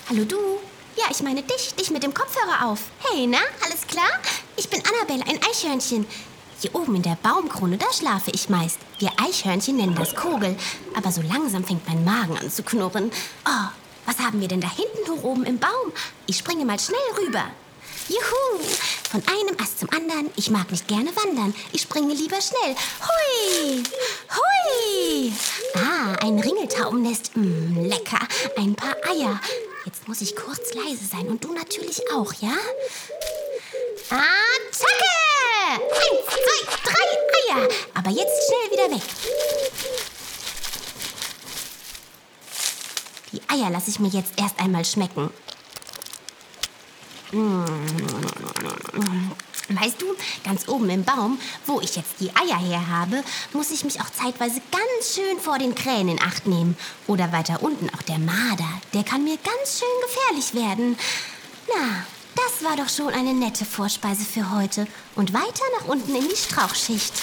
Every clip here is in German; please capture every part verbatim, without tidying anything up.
Hallo du. Ja, ich meine dich, dich mit dem Kopfhörer auf. Hey, na, alles klar? Ich bin Annabelle, ein Eichhörnchen. Hier oben in der Baumkrone, da schlafe ich meist. Wir Eichhörnchen nennen das Kogel. Aber so langsam fängt mein Magen an zu knurren. Oh, was haben wir denn da hinten hoch oben im Baum? Ich springe mal schnell rüber. Juhu! Von einem Ast zum anderen. Ich mag nicht gerne wandern. Ich springe lieber schnell. Hui! Hui! Ah, ein Ringeltaubennest. Mm, lecker. Ein paar Eier. Jetzt muss ich kurz leise sein. Und du natürlich auch, ja? Attacke! Eins, zwei, drei Eier. Aber jetzt schnell wieder weg. Die Eier lasse ich mir jetzt erst einmal schmecken. Weißt du, ganz oben im Baum, wo ich jetzt die Eier her habe, muss ich mich auch zeitweise ganz schön vor den Krähen in Acht nehmen. Oder weiter unten auch der Marder, der kann mir ganz schön gefährlich werden. Na, das war doch schon eine nette Vorspeise für heute. Und weiter nach unten in die Strauchschicht.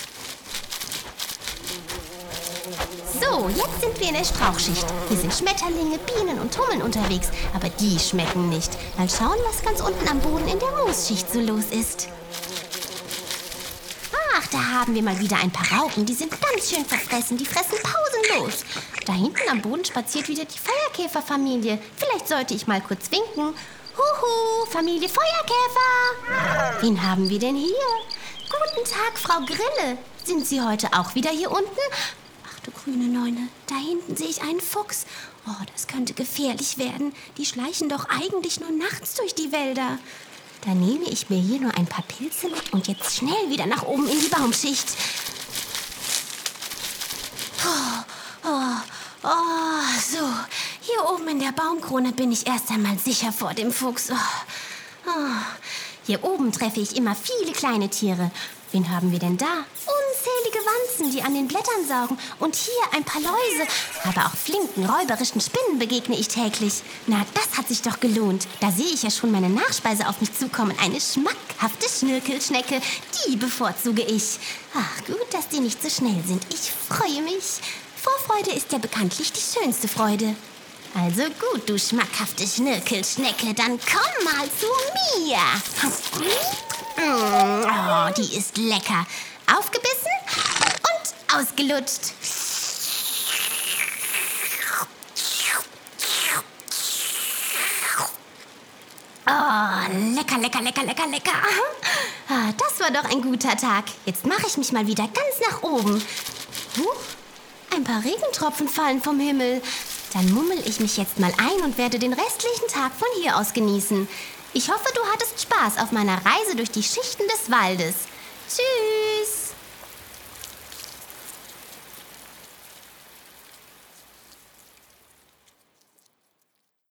So, jetzt sind wir in der Strauchschicht. Hier sind Schmetterlinge, Bienen und Hummeln unterwegs. Aber die schmecken nicht. Mal schauen, was ganz unten am Boden in der Moosschicht so los ist. Ach, da haben wir mal wieder ein paar Raupen. Die sind ganz schön verfressen. Die fressen pausenlos. Da hinten am Boden spaziert wieder die Feuerkäferfamilie. Vielleicht sollte ich mal kurz winken. Huhu, Familie Feuerkäfer. Wen haben wir denn hier? Guten Tag, Frau Grille. Sind Sie heute auch wieder hier unten? Du grüne Neune, da hinten sehe ich einen Fuchs. Oh, das könnte gefährlich werden. Die schleichen doch eigentlich nur nachts durch die Wälder. Da nehme ich mir hier nur ein paar Pilze mit und jetzt schnell wieder nach oben in die Baumschicht. Oh, oh, oh, so. Hier oben in der Baumkrone bin ich erst einmal sicher vor dem Fuchs. Oh, oh. Hier oben treffe ich immer viele kleine Tiere. Wen haben wir denn da? Unzählige Wanzen, die an den Blättern saugen. Und hier ein paar Läuse. Aber auch flinken, räuberischen Spinnen begegne ich täglich. Na, das hat sich doch gelohnt. Da sehe ich ja schon meine Nachspeise auf mich zukommen. Eine schmackhafte Schnirkelschnecke. Die bevorzuge ich. Ach, gut, dass die nicht so schnell sind. Ich freue mich. Vorfreude ist ja bekanntlich die schönste Freude. Also gut, du schmackhafte Schnirkelschnecke, dann komm mal zu mir. Oh, die ist lecker. Aufgebissen und ausgelutscht. Oh, lecker, lecker, lecker, lecker, lecker. Ah, das war doch ein guter Tag. Jetzt mache ich mich mal wieder ganz nach oben. Huch, ein paar Regentropfen fallen vom Himmel. Dann mummel ich mich jetzt mal ein und werde den restlichen Tag von hier aus genießen. Ich hoffe, du hattest Spaß auf meiner Reise durch die Schichten des Waldes. Tschüss!